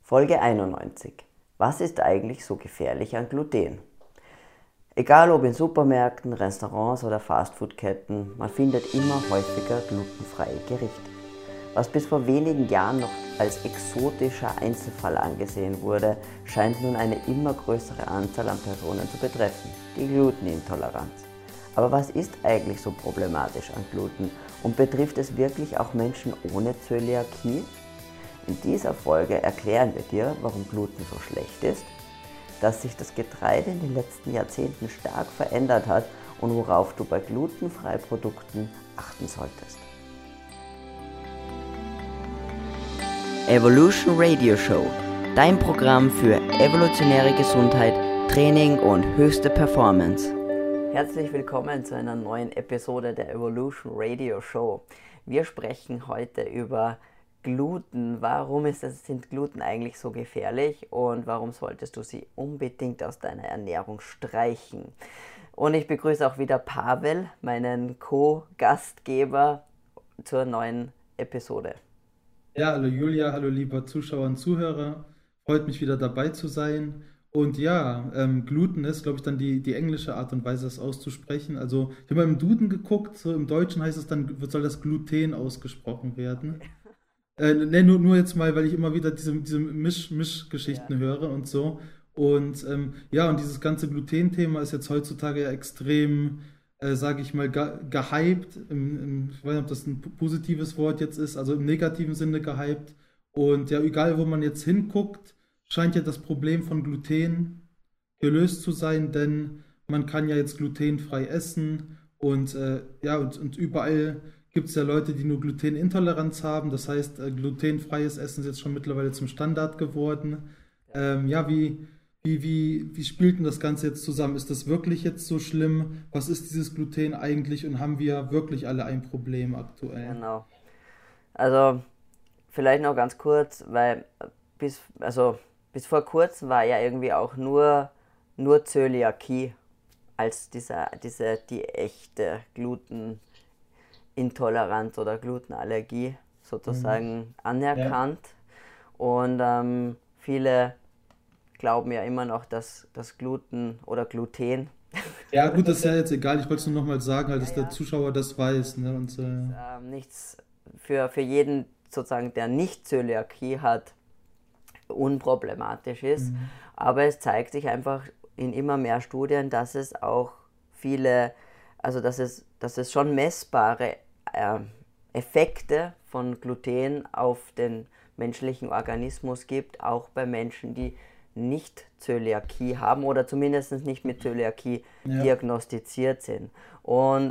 Folge 91. Was ist eigentlich so gefährlich an Gluten? Egal ob in Supermärkten, Restaurants oder Fastfood-Ketten, man findet immer häufiger glutenfreie Gerichte. Was bis vor wenigen Jahren noch als exotischer Einzelfall angesehen wurde, scheint nun eine immer größere Anzahl an Personen zu betreffen, die Glutenintoleranz. Aber was ist eigentlich so problematisch an Gluten und betrifft es wirklich auch Menschen ohne Zöliakie? In dieser Folge erklären wir dir, warum Gluten so schlecht ist, dass sich das Getreide in den letzten Jahrzehnten stark verändert hat und worauf du bei glutenfreien Produkten achten solltest. Evolution Radio Show, dein Programm für evolutionäre Gesundheit, Training und höchste Performance. Herzlich willkommen zu einer neuen Episode der Evolution Radio Show. Wir sprechen heute über Gluten. Sind Gluten eigentlich so gefährlich und warum solltest du sie unbedingt aus deiner Ernährung streichen? Und ich begrüße auch wieder Pavel, meinen Co-Gastgeber, zur neuen Episode. Ja, hallo Julia, hallo lieber Zuschauer und Zuhörer. Freut mich wieder dabei zu sein. Und ja, Gluten ist, glaube ich, dann die englische Art und Weise, das auszusprechen. Also ich habe mal im Duden geguckt, so im Deutschen heißt es dann, soll das Gluten ausgesprochen werden. Ne, nur jetzt mal, weil ich immer wieder diese Mischgeschichten höre und so. Und ja, und dieses ganze Gluten-Thema ist jetzt heutzutage ja extrem, sage ich mal, gehypt. Ich weiß nicht, ob das ein positives Wort jetzt ist, also im negativen Sinne gehypt. Und ja, egal wo man jetzt hinguckt, scheint ja das Problem von Gluten gelöst zu sein, denn man kann ja jetzt glutenfrei essen und ja, und überall gibt es ja Leute, die nur Glutenintoleranz haben. Das heißt, glutenfreies Essen ist jetzt schon mittlerweile zum Standard geworden. Ja, wie spielt denn das Ganze jetzt zusammen? Ist das wirklich jetzt so schlimm? Was ist dieses Gluten eigentlich und haben wir wirklich alle ein Problem aktuell? Genau. Also vielleicht noch ganz kurz, weil bis vor kurzem war ja irgendwie auch nur Zöliakie als die echte Glutenintoleranz oder Glutenallergie Mhm. sozusagen Ja. anerkannt. Und viele glauben ja immer noch, dass das Gluten oder Gluten Ja, gut, das ist ja jetzt egal. Ich wollte es nur nochmal sagen, halt, ja, dass der ja, Zuschauer das weiß. Ne? Und, nichts für jeden sozusagen, der nicht Zöliakie hat, unproblematisch ist. mhm. Aber es zeigt sich einfach in immer mehr Studien, dass es auch viele, also dass es schon messbare äh, Effekte von Gluten auf den menschlichen Organismus gibt, auch bei Menschen, die nicht Zöliakie haben oder zumindest nicht mit Zöliakie Ja. diagnostiziert sind. Und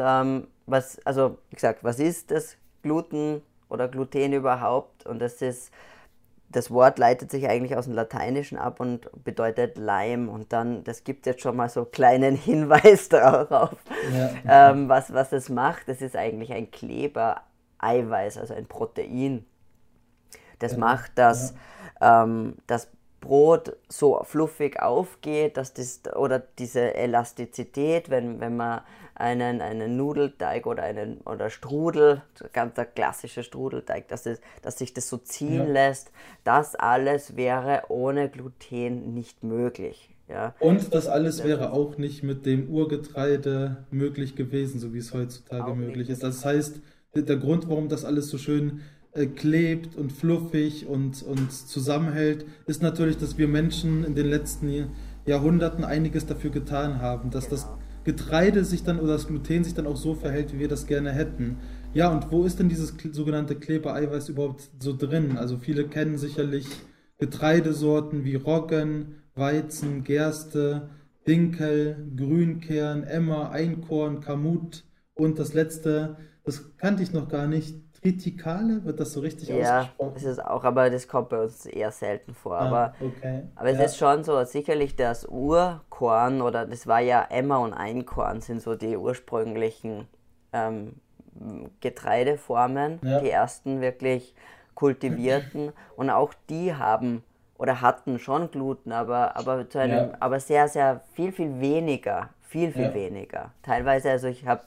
wie gesagt, was ist das Gluten oder Gluten überhaupt? Und das Wort leitet sich eigentlich aus dem Lateinischen ab und bedeutet Leim. Und dann, das gibt jetzt schon mal so einen kleinen Hinweis darauf, Ja, okay. was es macht. Es ist eigentlich ein Klebereiweiß, also ein Protein. Das macht, dass Ja, das Brot so fluffig aufgeht, dass oder diese Elastizität, wenn man einen Nudelteig oder Strudel, ganz der klassische Strudelteig, dass sich das so ziehen ja. lässt, das alles wäre ohne Gluten nicht möglich. Ja. Und das alles Das wäre ist auch nicht mit dem Urgetreide möglich gewesen, so wie es heutzutage auch nicht möglich ist. mit dem. Das heißt, der Grund, warum das alles so schön klebt und fluffig und zusammenhält, ist natürlich, dass wir Menschen in den letzten Jahrhunderten einiges dafür getan haben, dass das Genau. Getreide sich dann oder das Gluten sich dann auch so verhält, wie wir das gerne hätten. Ja, und wo ist denn dieses sogenannte Klebereiweiß überhaupt so drin? Also viele kennen sicherlich Getreidesorten wie Roggen, Weizen, Gerste, Dinkel, Grünkern, Emmer, Einkorn, Kamut und das letzte, das kannte ich noch gar nicht, Tritikale, wird das so richtig Ja, das ausgesprochen? ist auch, aber das kommt bei uns eher selten vor. Ah, okay. Aber es ist Ja, schon so, sicherlich das Urkorn oder das war ja Emmer und Einkorn sind so die ursprünglichen ähm, Getreideformen, die ja, ersten wirklich kultivierten. Und auch die haben oder hatten schon Gluten, ja, aber sehr, sehr viel weniger. Viel ja, weniger. Teilweise, also ich habe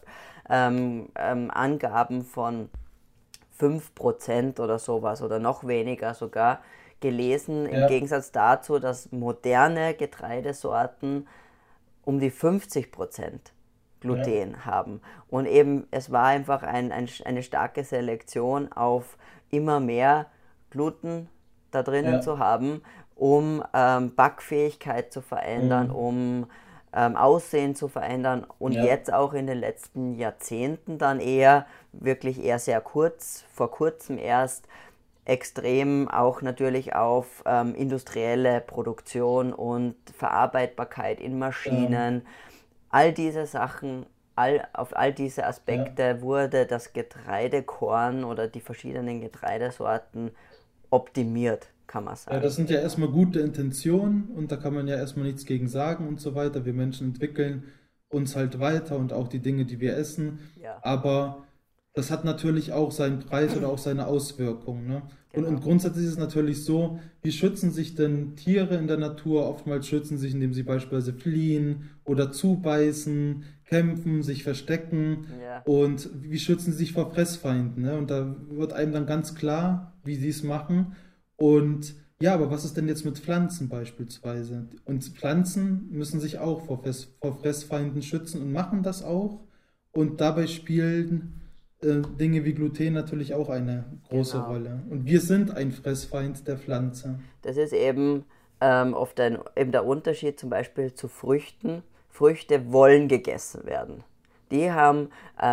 Angaben von 5% oder sowas oder noch weniger sogar gelesen, im ja, Gegensatz dazu, dass moderne Getreidesorten um die 50% ja, Gluten haben. Und eben, es war einfach eine starke Selektion auf immer mehr Gluten da drinnen ja, zu haben, um Backfähigkeit zu verändern, mm, um Aussehen zu verändern und ja, jetzt auch in den letzten Jahrzehnten dann eher, wirklich eher sehr kurz, vor kurzem erst, extrem auch natürlich auf industrielle Produktion und Verarbeitbarkeit in genau, Maschinen. All diese Sachen, auf all diese ja. Aspekte wurde das Getreidekorn oder die verschiedenen Getreidesorten optimiert, kann man Ja, sagen. das sind ja erstmal gute Intentionen und da kann man ja erstmal nichts gegen sagen und so weiter. Wir Menschen entwickeln uns halt weiter und auch die Dinge, die wir essen. Ja, Aber das hat natürlich auch seinen Preis oder auch seine Auswirkungen, ne? Und genau. grundsätzlich ist es natürlich so, wie schützen sich denn Tiere in der Natur? Oftmals schützen sich, indem sie beispielsweise fliehen oder zubeißen, kämpfen, sich verstecken. Ja, Und wie schützen sie sich vor Fressfeinden, ne? Und da wird einem dann ganz klar, wie sie es machen. Und ja, aber was ist denn jetzt mit Pflanzen beispielsweise? Und Pflanzen müssen sich auch vor Fressfeinden schützen und machen das auch. Und dabei spielen Dinge wie Gluten natürlich auch eine große genau. Rolle. Und wir sind ein Fressfeind der Pflanze. Das ist eben oft eben der Unterschied zum Beispiel zu Früchten. Früchte wollen gegessen werden. Die haben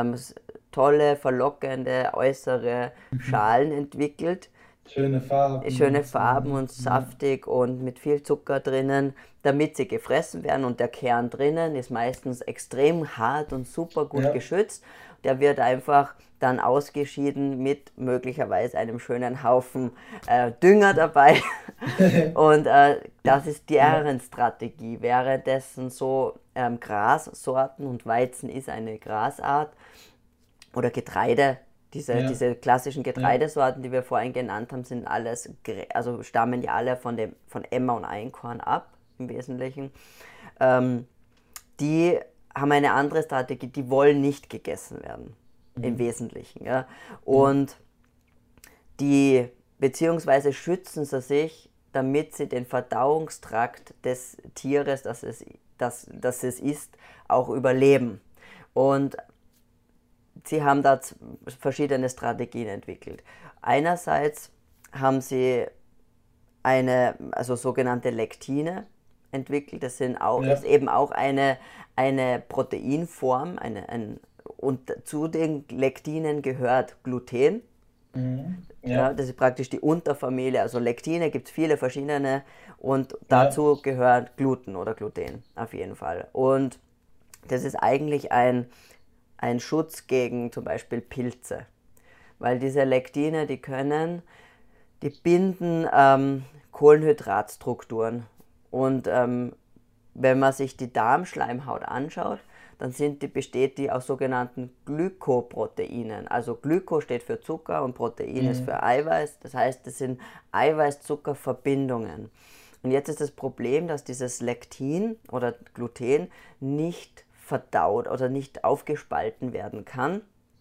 tolle, verlockende äußere Schalen entwickelt, Schöne Farben schöne und so, Farben ne? und Ja, saftig und mit viel Zucker drinnen, damit sie gefressen werden. Und der Kern drinnen ist meistens extrem hart und super gut ja, geschützt. Der wird einfach dann ausgeschieden mit möglicherweise einem schönen Haufen Dünger dabei. Und das ist ja, deren Strategie. Währenddessen so Grassorten, und Weizen ist eine Grasart, oder Getreide, ja, diese klassischen ja, Getreidesorten, die wir vorhin genannt haben, sind alles, also stammen ja alle von Emmer und Einkorn ab, im Wesentlichen. Ähm, Die haben eine andere Strategie, die wollen nicht gegessen werden, im mhm, Wesentlichen. Ja. ja, Und die, beziehungsweise schützen sie sich, damit sie den Verdauungstrakt des Tieres, das es ist, auch überleben. Und sie haben da verschiedene Strategien entwickelt. Einerseits haben sie also sogenannte Lektine entwickelt. Ist ja, eben auch eine Proteinform. Und zu den Lektinen gehört Gluten. mhm, Ja, ja, das ist praktisch die Unterfamilie. Also Lektine gibt es viele verschiedene und ja, dazu gehört Gluten oder Gluten auf jeden Fall. Und das ist eigentlich ein Schutz gegen zum Beispiel Pilze. Weil diese Lektine, die binden Kohlenhydratstrukturen. Und wenn man sich die Darmschleimhaut anschaut, dann besteht die aus sogenannten Glykoproteinen. Also Glyko steht für Zucker und Protein ist für mhm, Eiweiß. Das heißt, das sind Eiweiß-Zucker-Verbindungen. Und jetzt ist das Problem, dass dieses Lektin oder Gluten nicht verdaut oder nicht aufgespalten werden kann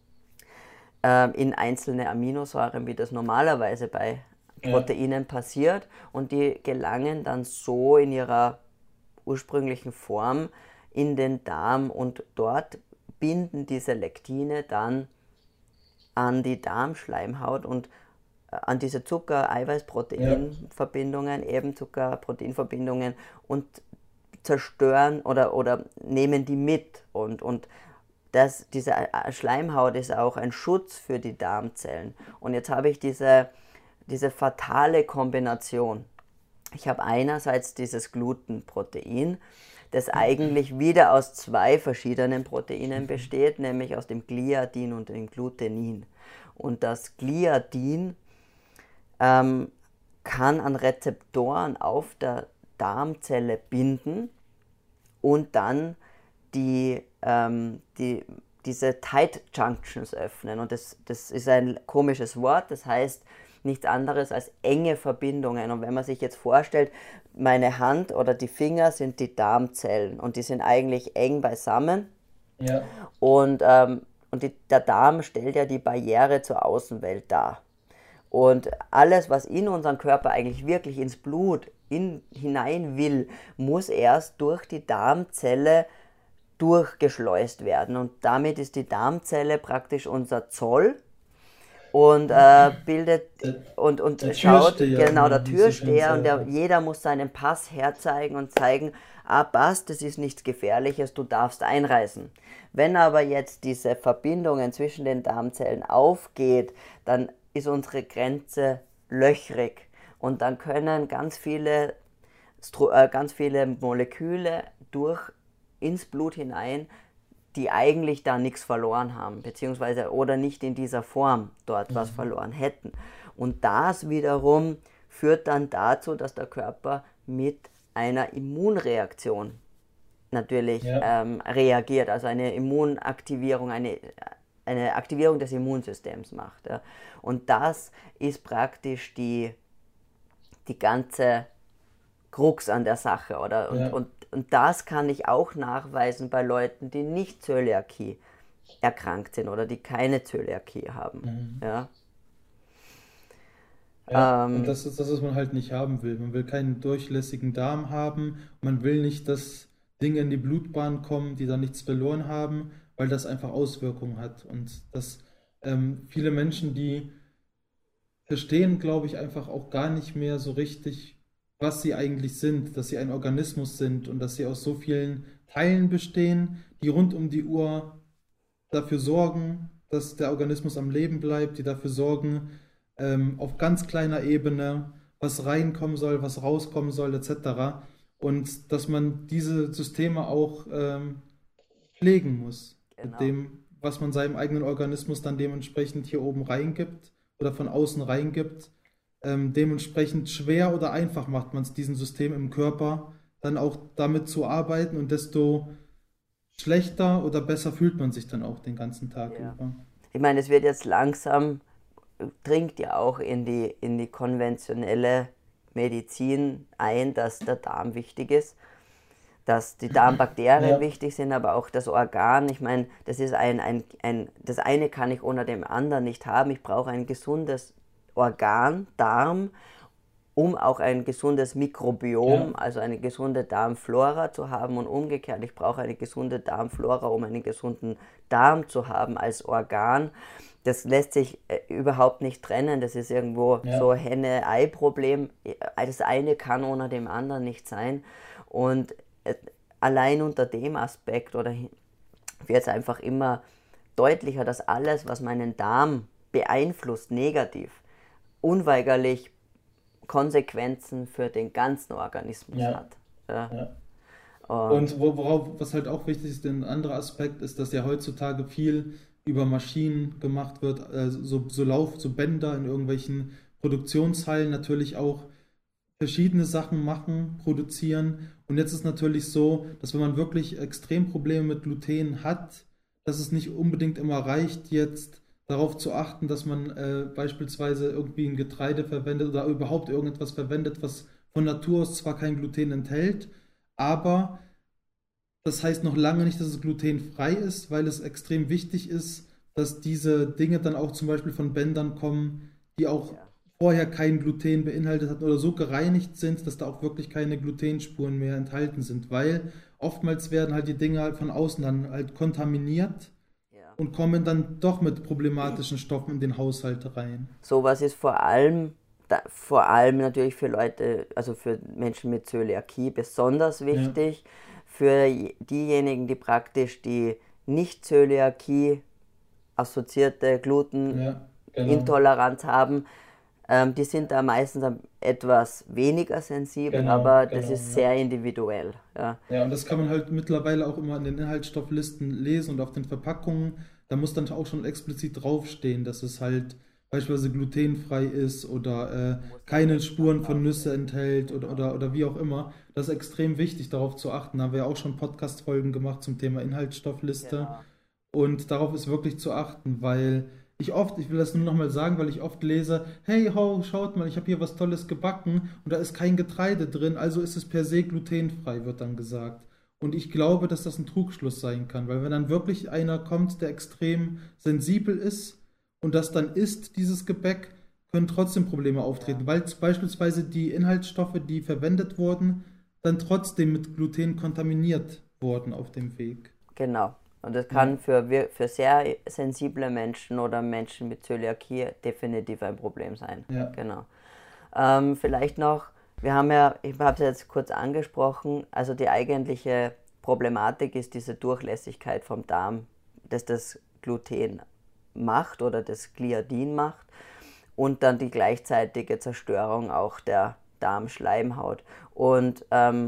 in einzelne Aminosäuren, wie das normalerweise bei ja, Proteinen passiert. Und die gelangen dann so in ihrer ursprünglichen Form in den Darm und dort binden diese Lektine dann an die Darmschleimhaut und an diese ja, Zucker-Eiweiß-Protein-Verbindungen, eben Zucker-Protein-Verbindungen und zerstören oder nehmen die mit. Und diese Schleimhaut ist auch ein Schutz für die Darmzellen. Und jetzt habe ich diese fatale Kombination. Ich habe einerseits dieses Glutenprotein, das eigentlich wieder aus zwei verschiedenen Proteinen besteht, nämlich aus dem Gliadin und dem Glutenin. Und das Gliadin ähm, kann an Rezeptoren auf der Darmzelle binden und dann diese Tight Junctions öffnen. Und das ist ein komisches Wort, das heißt nichts anderes als enge Verbindungen. Und wenn man sich jetzt vorstellt, meine Hand oder die Finger sind die Darmzellen und die sind eigentlich eng beisammen ja, und der Darm stellt ja die Barriere zur Außenwelt dar. Und alles, was in unseren Körper eigentlich wirklich ins Blut hinein will, muss erst durch die Darmzelle durchgeschleust werden. Und damit ist die Darmzelle praktisch unser Zoll und bildet und Der schaut, Türsteher genau, immer, der wie es so schön Türsteher, und heißt. jeder muss seinen Pass herzeigen und zeigen, passt, das ist nichts Gefährliches, du darfst einreisen. Wenn aber jetzt diese Verbindungen zwischen den Darmzellen aufgeht, dann ist unsere Grenze löchrig und dann können ganz viele Moleküle ins Blut hinein, die eigentlich da nichts verloren haben, beziehungsweise oder nicht in dieser Form dort was verloren hätten. Und das wiederum führt dann dazu, dass der Körper mit einer Immunreaktion natürlich Ja, reagiert, also eine Immunaktivierung, eine Aktivierung des Immunsystems macht. Ja. Und das ist praktisch die ganze Krux an der Sache, oder? ja, Und das kann ich auch nachweisen bei Leuten, die nicht Zöliakie erkrankt sind oder die keine Zöliakie haben. mhm. Ja, Ja. Und ähm, das ist das, was man halt nicht haben will. Man will keinen durchlässigen Darm haben. Man will nicht, dass Dinge in die Blutbahn kommen, die da nichts verloren haben, weil das einfach Auswirkungen hat. Und dass viele Menschen, die verstehen, glaube ich, einfach auch gar nicht mehr so richtig, was sie eigentlich sind, dass sie ein Organismus sind und dass sie aus so vielen Teilen bestehen, die rund um die Uhr dafür sorgen, dass der Organismus am Leben bleibt, die dafür sorgen, auf ganz kleiner Ebene, was reinkommen soll, was rauskommen soll, etc. Und dass man diese Systeme auch pflegen muss, mit genau. dem, was man seinem eigenen Organismus dann dementsprechend hier oben reingibt oder von außen reingibt. Dementsprechend schwer oder einfach macht man es diesem System im Körper, dann auch damit zu arbeiten, und desto schlechter oder besser fühlt man sich dann auch den ganzen Tag Ja. über. Ich meine, es wird jetzt langsam, dringt ja auch in die konventionelle Medizin ein, dass der Darm wichtig ist, dass die Darmbakterien Ja, wichtig sind, aber auch das Organ. Ich meine, das ist das eine kann ich ohne dem anderen nicht haben. Ich brauche ein gesundes Organ, Darm, um auch ein gesundes Mikrobiom, ja, also eine gesunde Darmflora zu haben, und umgekehrt, ich brauche eine gesunde Darmflora, um einen gesunden Darm zu haben als Organ. Das lässt sich überhaupt nicht trennen, das ist irgendwo so ja, Henne-Ei-Problem. Das eine kann ohne dem anderen nicht sein. Und allein unter dem Aspekt oder wird es einfach immer deutlicher, dass alles, was meinen Darm beeinflusst, negativ, unweigerlich Konsequenzen für den ganzen Organismus ja, hat. Ja. ja. Und Und was halt auch wichtig ist, ein anderer Aspekt ist, dass ja heutzutage viel über Maschinen gemacht wird, so Bänder in irgendwelchen Produktionshallen natürlich auch verschiedene Sachen machen, produzieren. Und jetzt ist natürlich so, dass wenn man wirklich Extremprobleme mit Gluten hat, dass es nicht unbedingt immer reicht, jetzt darauf zu achten, dass man beispielsweise irgendwie ein Getreide verwendet oder überhaupt irgendetwas verwendet, was von Natur aus zwar kein Gluten enthält, aber das heißt noch lange nicht, dass es glutenfrei ist, weil es extrem wichtig ist, dass diese Dinge dann auch zum Beispiel von Bändern kommen, die auch ja, vorher kein Gluten beinhaltet hatten oder so gereinigt sind, dass da auch wirklich keine Glutenspuren mehr enthalten sind, weil oftmals werden halt die Dinge halt von außen dann halt kontaminiert ja. und kommen dann doch mit problematischen Stoffen in den Haushalt rein. Sowas ist vor allem natürlich für Leute, also für Menschen mit Zöliakie besonders Ja, wichtig. Für diejenigen, die praktisch die nicht Zöliakie assoziierte ja, genau, Glutenintoleranz haben, die sind da meistens etwas weniger sensibel, genau, aber das genau, ist ja. sehr individuell. Ja, Ja, und das kann man halt mittlerweile auch immer in den Inhaltsstofflisten lesen und auf den Verpackungen. Da muss dann auch schon explizit draufstehen, dass es halt beispielsweise glutenfrei ist oder muss dann keine extra Spuren von Nüsse draufstehen. enthält Genau. oder wie auch immer. Das ist extrem wichtig, darauf zu achten. Da haben wir ja auch schon Podcast-Folgen gemacht zum Thema Inhaltsstoffliste. Genau. Und darauf ist wirklich zu achten, weil ich will das nur nochmal sagen, weil ich oft lese, hey, ho, schaut mal, ich habe hier was Tolles gebacken und da ist kein Getreide drin, also ist es per se glutenfrei, wird dann gesagt. Und ich glaube, dass das ein Trugschluss sein kann, weil wenn dann wirklich einer kommt, der extrem sensibel ist und das dann isst, dieses Gebäck, können trotzdem Probleme auftreten, Ja, weil beispielsweise die Inhaltsstoffe, die verwendet wurden, dann trotzdem mit Gluten kontaminiert wurden auf dem Weg. genau. Und das Ja, kann für sehr sensible Menschen oder Menschen mit Zöliakie definitiv ein Problem sein. ja. Genau. Vielleicht noch, ich habe es jetzt kurz angesprochen, also die eigentliche Problematik ist diese Durchlässigkeit vom Darm, dass das Gluten macht oder das Gliadin macht und dann die gleichzeitige Zerstörung auch der Darmschleimhaut. Und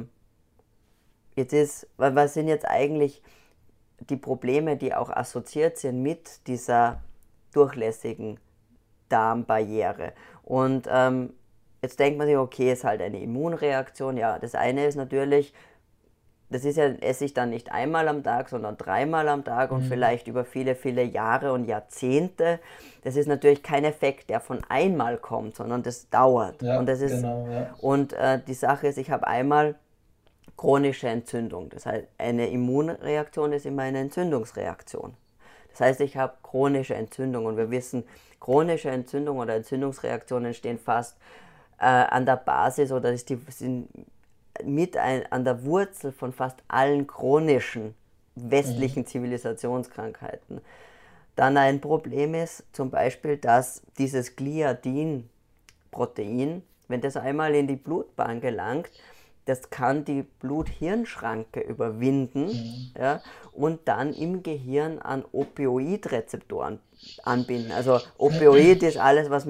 was sind jetzt eigentlich die Probleme, die auch assoziiert sind mit dieser durchlässigen Darmbarriere? Und jetzt denkt man sich, okay, ist halt eine Immunreaktion. Ja, das eine ist natürlich, das ist ja, esse ich dann nicht einmal am Tag, sondern dreimal am Tag und Mhm. vielleicht über viele, viele Jahre und Jahrzehnte. Das ist natürlich kein Effekt, der von einmal kommt, sondern das dauert. Und Ja, das ist, genau, ja. und die Sache ist, ich habe einmal chronische Entzündung. Das heißt, eine Immunreaktion ist immer eine Entzündungsreaktion. Das heißt, ich habe chronische Entzündung und wir wissen, chronische Entzündung oder Entzündungsreaktionen stehen fast an der Basis oder sind an der Wurzel von fast allen chronischen Mhm. westlichen Zivilisationskrankheiten. Dann ein Problem ist zum Beispiel, dass dieses Gliadin-Protein, wenn das einmal in die Blutbahn gelangt, das kann die Blut-Hirn-Schranke überwinden, Mhm. ja, und dann im Gehirn an Opioidrezeptoren anbinden. Also Opioid ist alles, was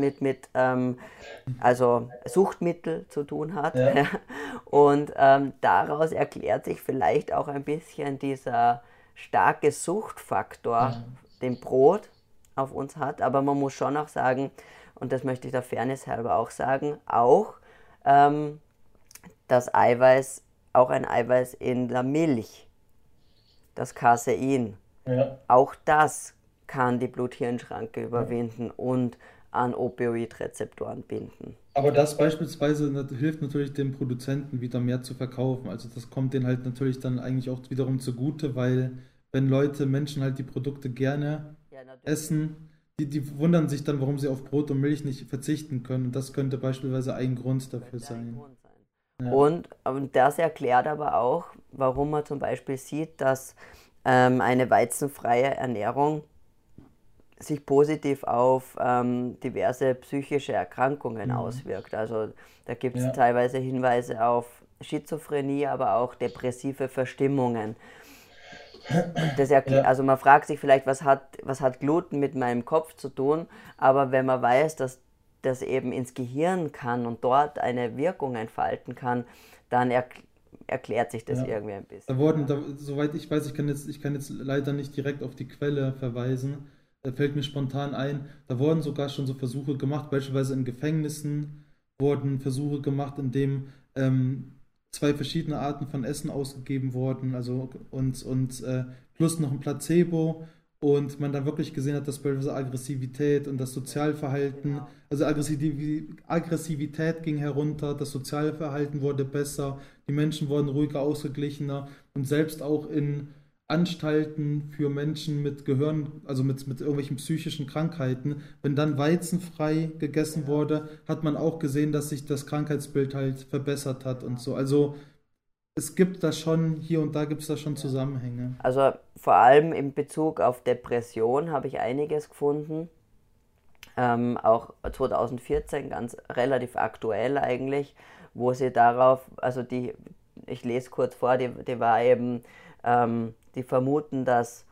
also Suchtmittel zu tun hat. Ja. Ja. Und daraus erklärt sich vielleicht auch ein bisschen dieser starke Suchtfaktor, Mhm. den Brot auf uns hat. Aber man muss schon auch sagen, und das möchte ich der Fairness halber auch sagen, auch ähm, das Eiweiß, auch ein Eiweiß in der Milch, das Casein, Ja. auch das kann die Blut-Hirn-Schranke Ja. überwinden und an Opioidrezeptoren binden. Aber das beispielsweise hilft natürlich den Produzenten wieder mehr zu verkaufen. Also das kommt denen halt natürlich dann eigentlich auch wiederum zugute, weil wenn Menschen halt die Produkte gerne Ja, natürlich. essen, die wundern sich dann, warum sie auf Brot und Milch nicht verzichten können. Und das könnte beispielsweise ein Grund dafür Könnte ein sein. Grund sein. Ja, Und das erklärt aber auch, warum man zum Beispiel sieht, dass eine weizenfreie Ernährung sich positiv auf diverse psychische Erkrankungen mhm. auswirkt. Also da gibt es Ja, teilweise Hinweise auf Schizophrenie, aber auch depressive Verstimmungen. ja. Also man fragt sich vielleicht, was hat Gluten mit meinem Kopf zu tun, aber wenn man weiß, dass das eben ins Gehirn kann und dort eine Wirkung entfalten kann, dann erklärt sich das Ja. irgendwie ein Da bisschen. wurden, Ja. da, soweit ich kann jetzt leider nicht direkt auf die Quelle verweisen. Da fällt mir spontan ein, da wurden sogar schon so Versuche gemacht, beispielsweise in Gefängnissen wurden Versuche gemacht, in dem zwei verschiedene Arten von Essen ausgegeben wurden, also plus noch ein Placebo und man dann wirklich gesehen hat, dass beispielsweise Aggressivität und das Ja, Sozialverhalten, genau. also Aggressivität ging herunter, das Sozialverhalten wurde besser, die Menschen wurden ruhiger, ausgeglichener und selbst auch in Anstalten für Menschen mit Gehirn, also mit irgendwelchen psychischen Krankheiten, wenn dann weizenfrei gegessen Genau. wurde, hat man auch gesehen, dass sich das Krankheitsbild halt verbessert hat und Genau. so. Also es gibt da schon, hier und da gibt es da schon Ja. Zusammenhänge. Also vor allem in Bezug auf Depression habe ich einiges gefunden. Auch 2014, ganz relativ aktuell eigentlich, wo sie ich lese kurz vor, die war eben, die vermuten,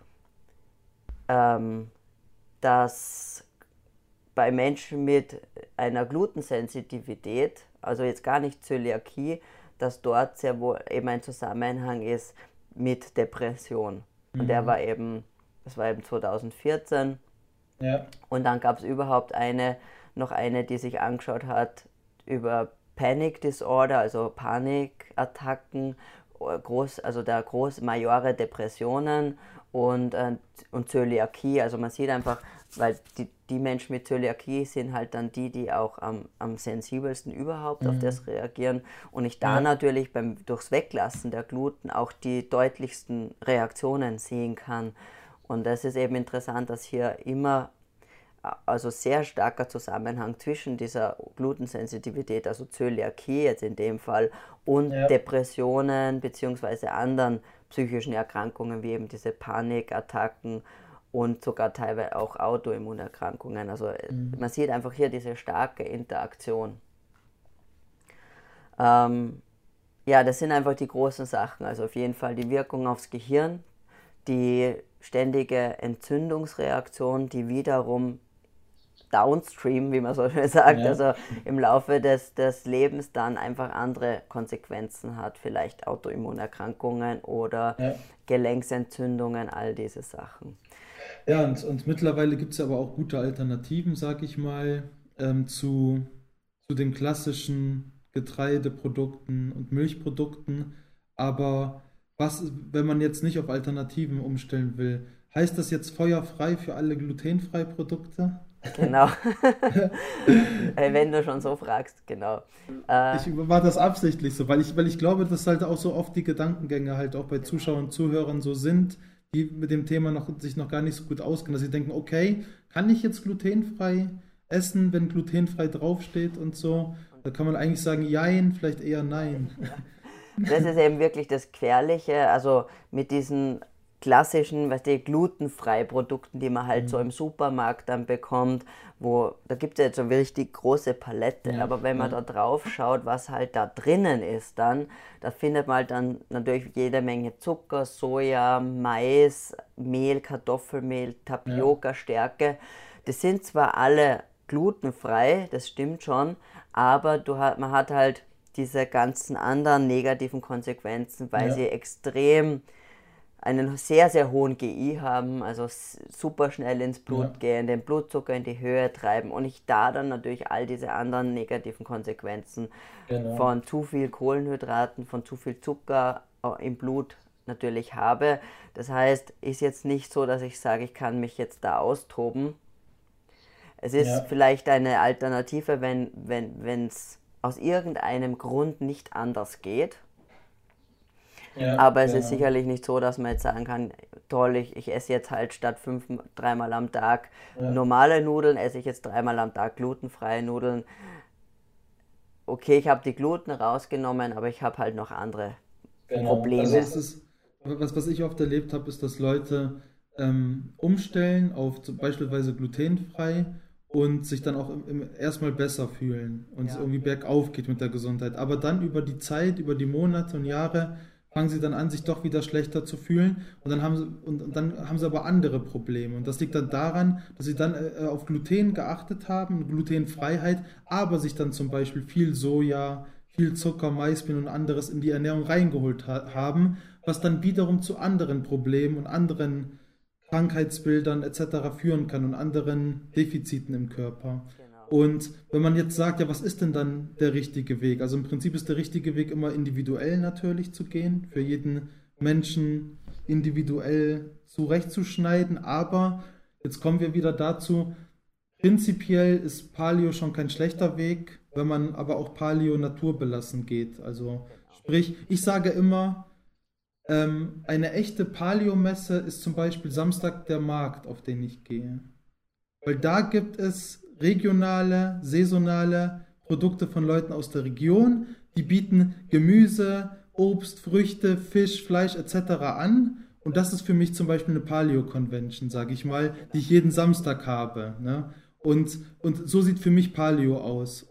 ähm, dass bei Menschen mit einer Glutensensitivität, also jetzt gar nicht Zöliakie, dass dort sehr wohl eben ein Zusammenhang ist mit Depression. Und Mhm. das war eben 2014. Ja, Und dann gab es noch eine, die sich angeschaut hat über Panic Disorder, also Panikattacken, also der majore Depressionen und Zöliakie. Also man sieht einfach, weil die Menschen mit Zöliakie sind halt dann die auch am sensibelsten überhaupt auf mhm. das reagieren. Und ich da Ja, natürlich durchs Weglassen der Gluten auch die deutlichsten Reaktionen sehen kann. Und das ist eben interessant, dass hier immer also sehr starker Zusammenhang zwischen dieser Glutensensitivität, also Zöliakie jetzt in dem Fall, und Ja. Depressionen bzw. anderen psychischen Erkrankungen wie eben diese Panikattacken und sogar teilweise auch Autoimmunerkrankungen. Also Mhm. man sieht einfach hier diese starke Interaktion. Ähm, ja, das sind einfach die großen Sachen. Also auf jeden Fall die Wirkung aufs Gehirn, die ständige Entzündungsreaktion, die wiederum downstream, wie man so schön sagt, Ja. also im Laufe des Lebens dann einfach andere Konsequenzen hat, vielleicht Autoimmunerkrankungen oder Ja. Gelenksentzündungen, all diese Sachen. Ja, und mittlerweile gibt es aber auch gute Alternativen, sag ich mal, zu den klassischen Getreideprodukten und Milchprodukten. Aber wenn man jetzt nicht auf Alternativen umstellen will, heißt das jetzt feuerfrei für alle glutenfreie Produkte? Genau, wenn du schon so fragst, genau. Äh, Ich war das absichtlich so, weil ich glaube, dass halt auch so oft die Gedankengänge halt auch bei Zuschauern und Zuhörern so sind, die mit dem Thema sich noch gar nicht so gut auskennen, dass sie denken, okay, kann ich jetzt glutenfrei essen, wenn glutenfrei draufsteht und so? Da kann man eigentlich sagen, jein, vielleicht eher nein. ja. Das ist eben wirklich das Gefährliche, also mit diesen klassischen, weißt du, glutenfrei Produkten, die man halt so im Supermarkt dann bekommt, wo, da gibt es ja jetzt so eine richtig große Palette, Ja, aber wenn man ja, da drauf schaut, was halt da drinnen ist dann, da findet man halt dann natürlich jede Menge Zucker, Soja, Mais, Mehl, Kartoffelmehl, ja, Tapioca, Stärke. Das sind zwar alle glutenfrei, das stimmt schon, aber man hat halt diese ganzen anderen negativen Konsequenzen, weil sie ja, extrem einen sehr, sehr hohen GI haben, also super schnell ins ja, Blut gehen, den Blutzucker in die Höhe treiben und ich da dann natürlich all diese anderen negativen Konsequenzen genau. von zu viel Kohlenhydraten, von zu viel Zucker im Blut natürlich habe. Das heißt, ist jetzt nicht so, dass ich sage, ich kann mich jetzt da austoben. Es ist Ja, vielleicht eine Alternative, wenn es aus irgendeinem Grund nicht anders geht. ja, Aber es ist genau. sicherlich nicht so, dass man jetzt sagen kann, toll, ich esse jetzt halt statt dreimal am Tag Ja, normale Nudeln, esse ich jetzt dreimal am Tag glutenfreie Nudeln. Okay, ich habe die Gluten rausgenommen, aber ich habe halt noch andere genau. Also Probleme. es ist, was ich oft erlebt habe, ist, dass Leute umstellen auf beispielsweise glutenfrei und sich dann auch erstmal besser fühlen und es Ja, irgendwie bergauf geht mit der Gesundheit. Aber dann über die Zeit, über die Monate und Jahre fangen sie dann an, sich doch wieder schlechter zu fühlen und dann haben sie aber andere Probleme. Und das liegt dann daran, dass sie dann auf Gluten geachtet haben, Glutenfreiheit, aber sich dann zum Beispiel viel Soja, viel Zucker, Maismehl und anderes in die Ernährung reingeholt haben, was dann wiederum zu anderen Problemen und anderen Krankheitsbildern etc. führen kann und anderen Defiziten im Körper. genau. Und wenn man jetzt sagt, ja, was ist denn dann der richtige Weg? Also im Prinzip ist der richtige Weg immer individuell natürlich zu gehen, für jeden Menschen individuell zurechtzuschneiden, aber jetzt kommen wir wieder dazu, prinzipiell ist Paleo schon kein schlechter Weg, wenn man aber auch Paleo naturbelassen geht. Also sprich, ich sage immer, eine echte Paleo-Messe ist zum Beispiel Samstag der Markt, auf den ich gehe. Weil da gibt es regionale, saisonale Produkte von Leuten aus der Region, die bieten Gemüse, Obst, Früchte, Fisch, Fleisch etc. an. Und das ist für mich zum Beispiel eine Paleo-Convention, sage ich mal, die ich jeden Samstag habe. Ne? Und so sieht für mich Paleo aus.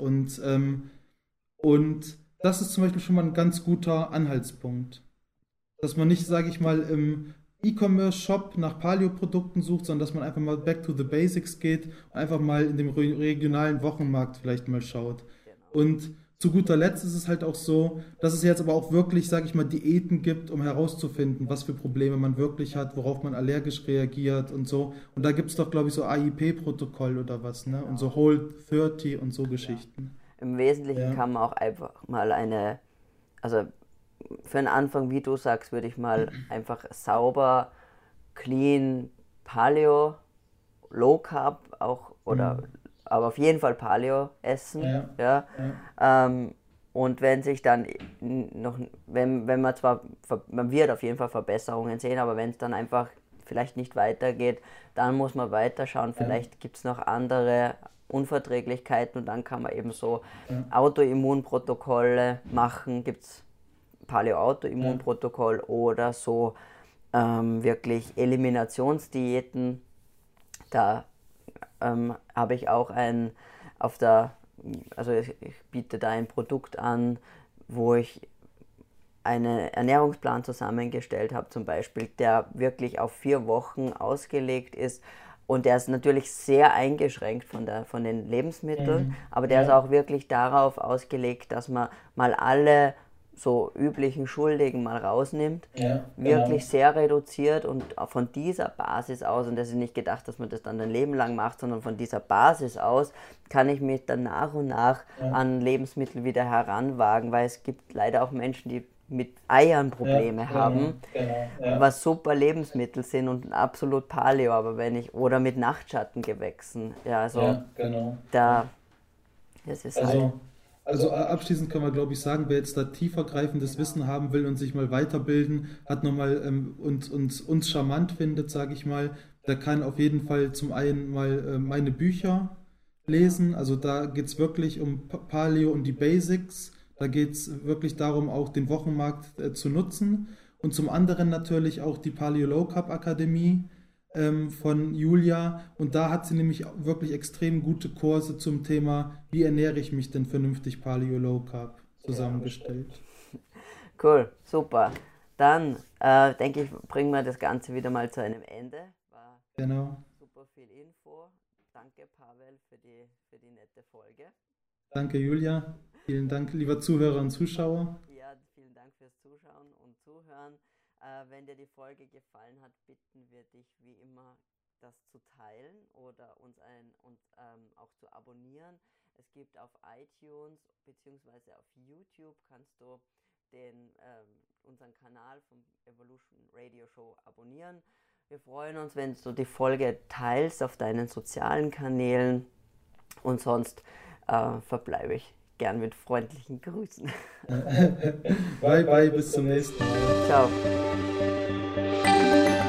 Und das ist zum Beispiel schon mal ein ganz guter Anhaltspunkt. Dass man nicht, sage ich mal, im E-Commerce-Shop nach Paleo-Produkten sucht, sondern dass man einfach mal back to the basics geht und einfach mal in dem regionalen Wochenmarkt vielleicht mal schaut. Und zu guter Letzt ist es halt auch so, dass es jetzt aber auch wirklich, sage ich mal, Diäten gibt, um herauszufinden, was für Probleme man wirklich hat, worauf man allergisch reagiert und so. Und da gibt es doch, glaube ich, so AIP-Protokoll oder was, ne? Und so Whole 30 und so Ja. Geschichten. Im Wesentlichen Ja, kann man auch einfach mal also für den Anfang, wie du sagst, würde ich mal einfach sauber, clean, Paleo, Low Carb auch oder hm, aber auf jeden Fall Paleo essen, ja, ja. ja, Ähm, und wenn sich dann noch, wenn man zwar, man wird auf jeden Fall Verbesserungen sehen, aber wenn es dann einfach vielleicht nicht weitergeht, dann muss man weiterschauen, vielleicht gibt es noch andere Unverträglichkeiten und dann kann man eben so Autoimmunprotokolle machen, gibt es Paleo-Autoimmunprotokoll oder so wirklich Eliminationsdiäten. Da habe ich auch also ich biete da ein Produkt an, wo ich einen Ernährungsplan zusammengestellt habe, zum Beispiel, der wirklich auf 4 Wochen ausgelegt ist. Und der ist natürlich sehr eingeschränkt von den Lebensmitteln, aber der ist auch wirklich darauf ausgelegt, dass man mal alle so üblichen Schuldigen mal rausnimmt, wirklich sehr reduziert und von dieser Basis aus, und das ist nicht gedacht, dass man das dann ein Leben lang macht, sondern von dieser Basis aus kann ich mich dann nach und nach an Lebensmittel wieder heranwagen, weil es gibt leider auch Menschen, die mit Eiern Probleme haben, was super Lebensmittel sind und absolut Paleo, aber oder mit Nachtschattengewächsen, ja, also das ist halt. Also abschließend kann man, glaube ich, sagen, wer jetzt da tiefergreifendes Wissen haben will und sich mal weiterbilden, hat nochmal uns charmant findet, sage ich mal, der kann auf jeden Fall zum einen mal meine Bücher lesen. Also da geht es wirklich um Paleo und die Basics. Da geht es wirklich darum, auch den Wochenmarkt zu nutzen. Und zum anderen natürlich auch die Paleo Low Carb Akademie von Julia. Und da hat sie nämlich wirklich extrem gute Kurse zum Thema, wie ernähre ich mich denn vernünftig Paleo Low Carb zusammengestellt. Cool, super. Dann denke ich, bringen wir das Ganze wieder mal zu einem Ende. War super viel Info. Danke, Pavel, für die nette Folge. Danke, Julia. Vielen Dank, lieber Zuhörer und Zuschauer. Ja, vielen Dank fürs Zuschauen und Zuhören. Wenn dir die Folge gefallen hat, bitten wir dich wie immer, das zu teilen oder uns auch zu abonnieren. Es gibt auf iTunes bzw. auf YouTube kannst du unseren Kanal vom Evolution Radio Show abonnieren. Wir freuen uns, wenn du die Folge teilst auf deinen sozialen Kanälen und sonst verbleibe ich gern mit freundlichen Grüßen. Bye bye, bis zum nächsten Mal. Ciao.